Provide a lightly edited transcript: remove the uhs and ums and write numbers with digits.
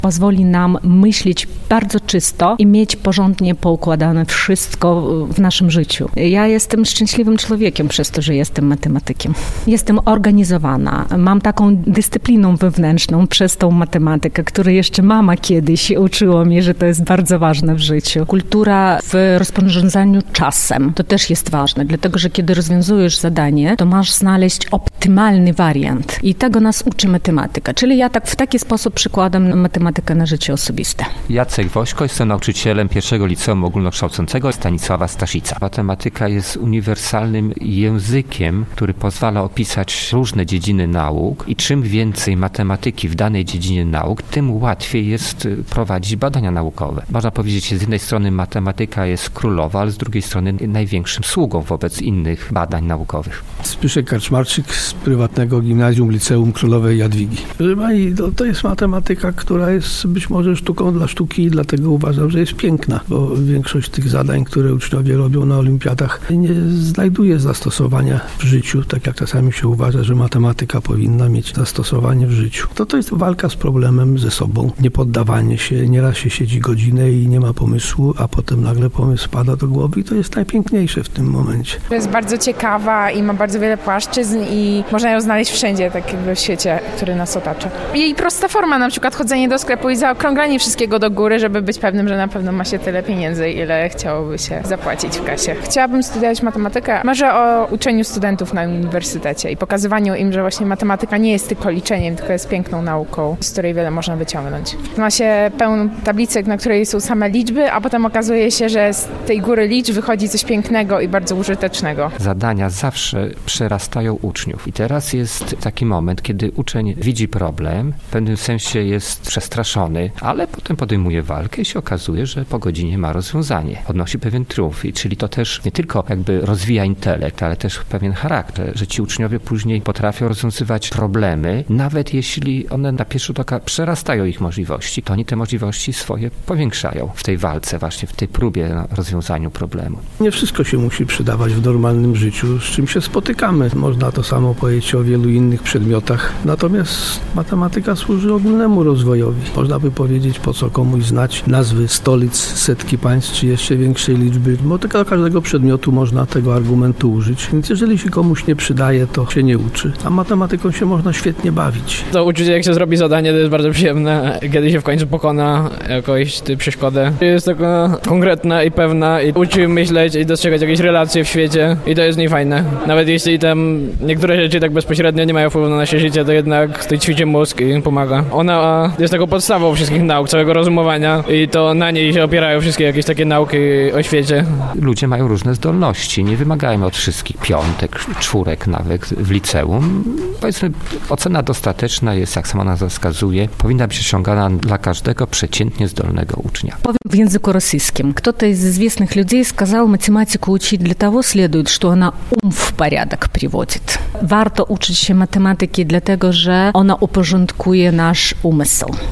pozwoli nam myśleć bardzo czysto i mieć porządnie poukładane wszystko w naszym życiu. Ja jestem szczęśliwym człowiekiem przez to, że jestem matematykiem. Jestem organizowana. Mam taką dyscyplinę wewnętrzną przez tą matematykę, której jeszcze mama kiedyś uczyła mnie, że to jest bardzo ważne w życiu. Kultura w rozporządzaniu czasem to też jest ważne, dlatego że kiedy rozwiązujesz zadanie, to masz znaleźć optymalny wariant. I tego nas uczy matematyka. Czyli ja w taki sposób przykładam matematykę na życie osobiste. Jacek Wośko, jestem nauczycielem pierwszego liceum ogólnokształcącego Stanisława Staszica. Matematyka jest uniwersalnym językiem, który pozwala opisać różne dziedziny nauk i czym więcej matematyki w danej dziedzinie nauk, tym łatwiej jest prowadzić badania naukowe. Można powiedzieć, że z jednej strony matematyka jest królowa, ale z drugiej strony największym sługą wobec innych badań naukowych. Zbyszek Karczmarczyk z prywatnego gimnazjum Liceum Królowej Jadwigi. Proszę pani, to jest matematyka, która jest być może sztuką dla sztuki i dlatego uważam, że jest piękna, bo większość tych zadań, które uczniowie robią na olimpiadach, nie znajduje zastosowania w życiu, tak jak czasami się uważa, że matematyka powinna mieć zastosowanie w życiu. To jest walka z problemem ze sobą, niepoddawanie się, nieraz się siedzi godzinę i nie ma pomysłu, a potem nagle pomysł pada do głowy i to jest najpiękniejsze w tym momencie. To jest bardzo ciekawa i ma bardzo wiele płaszczyzn i można ją znaleźć wszędzie, tak jakby w świecie, który nas otacza. Jej prosta forma, na przykład chodzenie do sklepu i zaokrąglanie wszystkiego do góry, żeby być pewnym, że na pewno ma się tyle pieniędzy, ile chciałoby się zapłacić w kasie. Chciałabym studiować matematykę. Marzę o uczeniu studentów na uniwersytecie i pokazywaniu im, że właśnie matematyka nie jest tylko liczeniem, tylko jest piękną nauką, z której wiele można wyciągnąć. Ma się pełną tablicę, na której są same liczby, a potem okazuje się, że z tej góry liczb wychodzi coś pięknego i bardzo użytecznego. Zadania zawsze przerastają uczniów. I teraz jest taki moment, kiedy uczeń widzi problem, w pewnym sensie jest przestraszony, ale potem podejmuje walkę i się okazuje, że po godzinie ma rozwiązanie. Odnosi pewien triumf. Czyli to też nie tylko jakby rozwija intelekt, ale też pewien charakter, że ci uczniowie później potrafią rozwiązywać problemy, nawet jeśli one na pierwszy rzut oka przerastają ich możliwości, to oni te możliwości swoje powiększają w tej walce, właśnie w tej próbie rozwiązaniu problemu. Nie wszystko się musi przydawać w normalnym życiu, z czym się spotykamy. Można to samo powiedzieć o wielu innych przedmiotach. Natomiast matematyka służy ogólnemu rozwojowi. Można by powiedzieć, po co komuś znać nazwy stolic, setki państw, czy jeszcze większej liczby, bo do każdego przedmiotu można tego argumentu użyć. Więc jeżeli się komuś nie przydaje, to się nie uczy. A matematyką się można świetnie bawić. To uczucie, jak się zrobi zadanie, to jest bardzo przyjemne, kiedy się w końcu pokona jakąś przeszkodę. Jest taka konkretna i pewna i uczy myśleć i dostrzegać jakieś relacje w świecie i to jest niefajne. Nawet jeśli tam niektóre rzeczy tak bezpośrednio nie mają wpływu na nasze życie, to jednak to ćwiczy mózg i pomaga. Ona jest taką podstawą wszystkich nauk, całego rozumowania i to na niej się opierają wszystkie jakieś takie nauki o świecie. Ludzie mają różne zdolności, nie wymagajmy od wszystkich piątek, czwórek nawet w liceum. Powiedzmy, ocena dostateczna jest, jak sama nazwa wskazuje, powinna być osiągana dla każdego przeciętnie zdolnego ucznia. Powiem в языку российском. Кто-то из известных людей сказал, математику учить для того следует, что она ум в порядок приводит. Warto uczyć się matematyki dlatego, że ona uporządkuje nasz umysł.